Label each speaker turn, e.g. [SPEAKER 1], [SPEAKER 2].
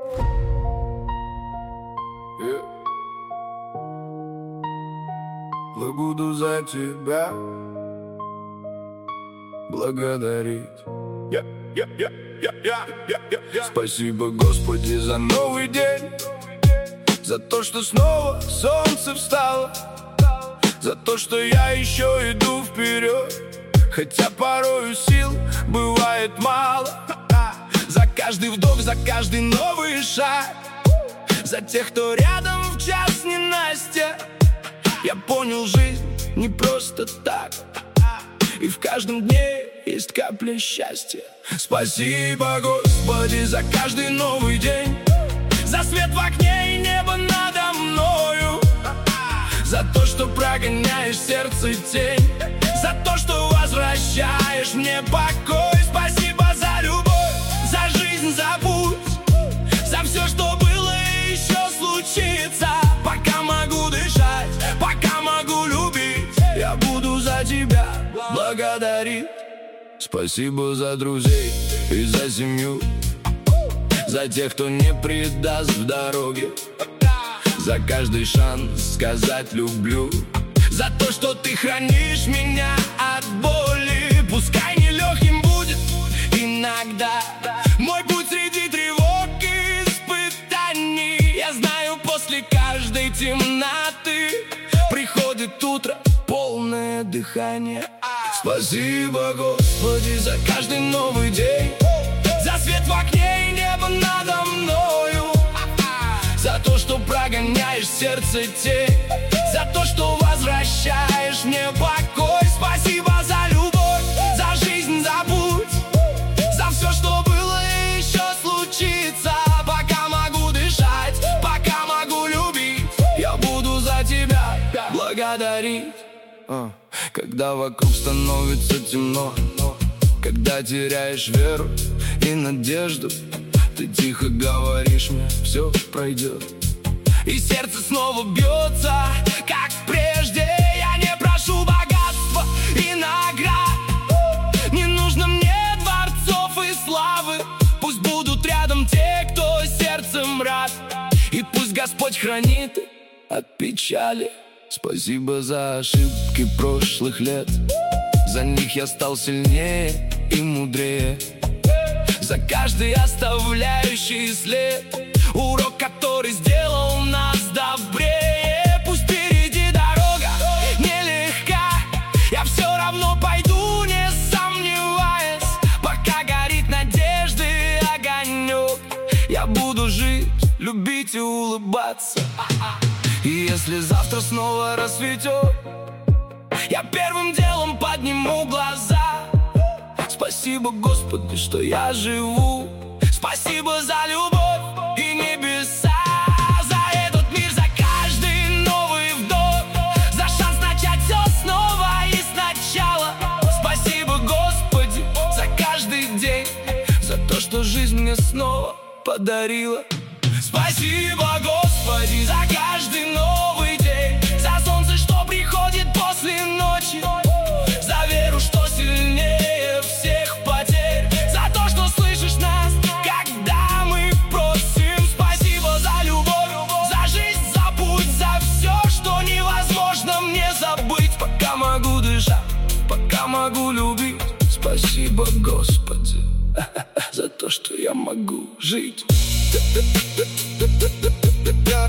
[SPEAKER 1] Я буду за тебя благодарить. Спасибо, Господи, за новый день, за то, что снова солнце встало, за то, что я еще иду вперед, хотя порою сил бывает мало. За каждый вдох, за каждый новый шаг, за тех, кто рядом в час ненастья. Я понял, жизнь не просто так, и в каждом дне есть капля счастья. Спасибо, Господи, за каждый новый день, за свет в окне и небо надо мною, за то, что прогоняешь сердце тень, за то, что возвращаешь мне покой. Спасибо за любовь, за жизнь забудь, за все, что было и еще случится. Пока могу дышать, пока могу любить, я буду за тебя благодарить. Спасибо за друзей и за семью, за тех, кто не предаст в дороге, за каждый шанс сказать люблю, за то, что ты хранишь меня от боли. Пускай нелегким будет иногда мой путь среди тревог и испытаний. Я знаю, после каждой темноты приходит утро, полное дыхание. Спасибо, Господи, за каждый новый день, за свет в окне и небо надо мною, за то, что прогоняешь сердце тень, за то, что возвращаешь мне покой. Спасибо за любовь, за жизнь забудь, за все, что было и еще случится. Пока могу дышать, пока могу любить, я буду за тебя благодарить. Когда вокруг становится темно, когда теряешь веру и надежду, ты тихо говоришь мне, все пройдет, и сердце снова бьется, как прежде. Я не прошу богатства и наград, не нужно мне дворцов и славы. Пусть будут рядом те, кто сердцем рад, и пусть Господь хранит от печали. Спасибо за ошибки прошлых лет, за них я стал сильнее и мудрее, за каждый оставляющий след, урок, который сделал нас добрее. Пусть впереди дорога нелегка, я все равно пойду, не сомневаясь. Пока горит надежды огонек, я буду жить, любить и улыбаться. И если завтра снова рассветет, я первым делом подниму глаза. Спасибо, Господи, что я живу. Спасибо за любовь и небеса, за этот мир, за каждый новый вдох, за шанс начать все снова и сначала. Спасибо, Господи, за каждый день, за то, что жизнь мне снова подарила. Спасибо, Господи, за каждый новый день, за солнце, что приходит после ночи, за веру, что сильнее всех потерь, за то, что слышишь нас, когда мы просим. Спасибо за любовь, за жизнь забудь, за все, что невозможно мне забыть. Пока могу дышать, пока могу любить. Спасибо, Господи, за то, что я могу жить.